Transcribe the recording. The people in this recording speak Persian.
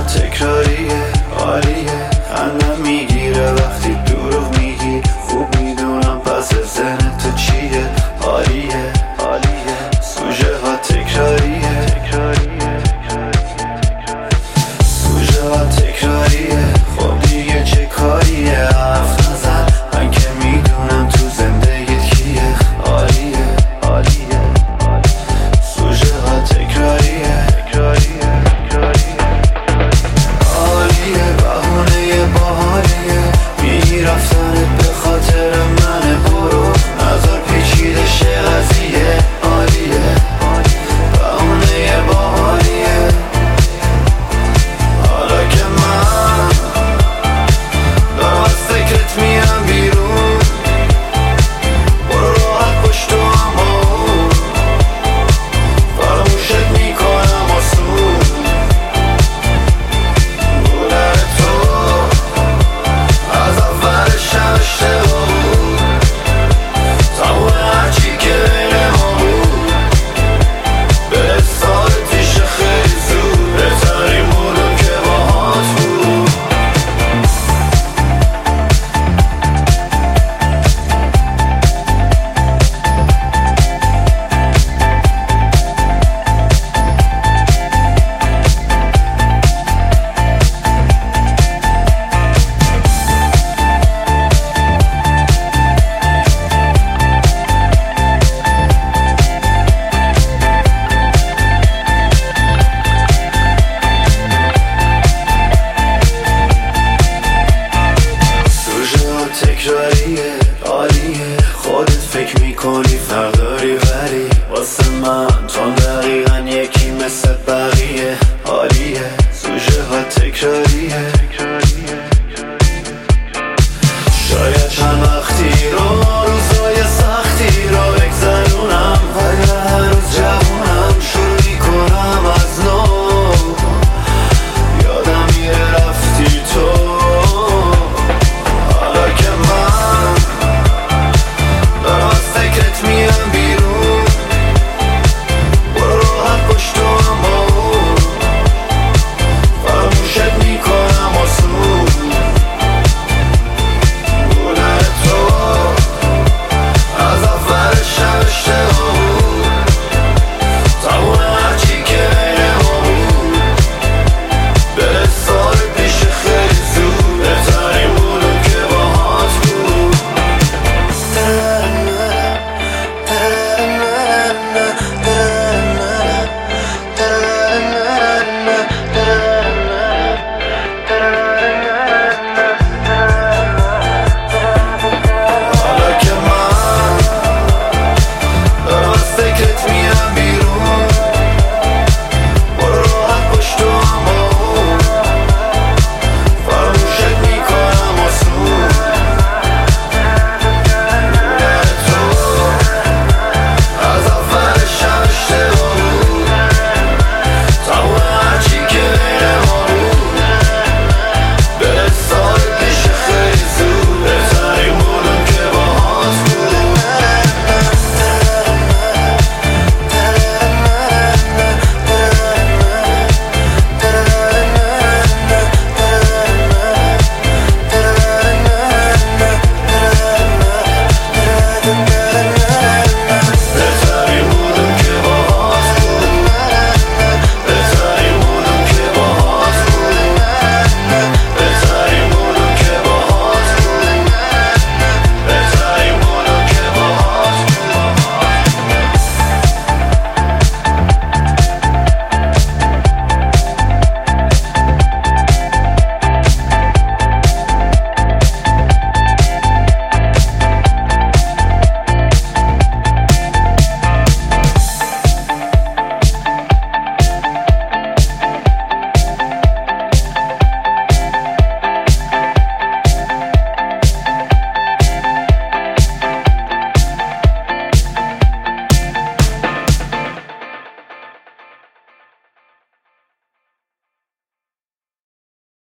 تکراریه عالیه، خندم میگیره وقتی دروغ میگی، خوب میدونم پس ذهن تو چیه. عالیه عالیه، سوژه ها تکراریه، سوژه ها تکراریه. خب دیگه چه کاریه، حرف نزن، من که میدونم تو زندگیت کیه. عالیه عالیه، سوژه ها تکراریه، عالیه، بهونه باحالیه، میگی رفتنت به خاطر منه، برو نظر پیچیده شه قضیه. عالیه، بهونه باحالیه، حالا که من دارم از فکرت میرم بیرون، برو راحت پشت تو همون، فراموشت میکنم آسون. بودن تو از اولش اشتباه بود، تموم هرچی که بین ما بود به سال پیش خیلی زود، بهترین بودم که باهات بود. تکراریه عالیه، خودت فکر میکنی فرق داری ولی واسه من تو دقیقا یکی مثل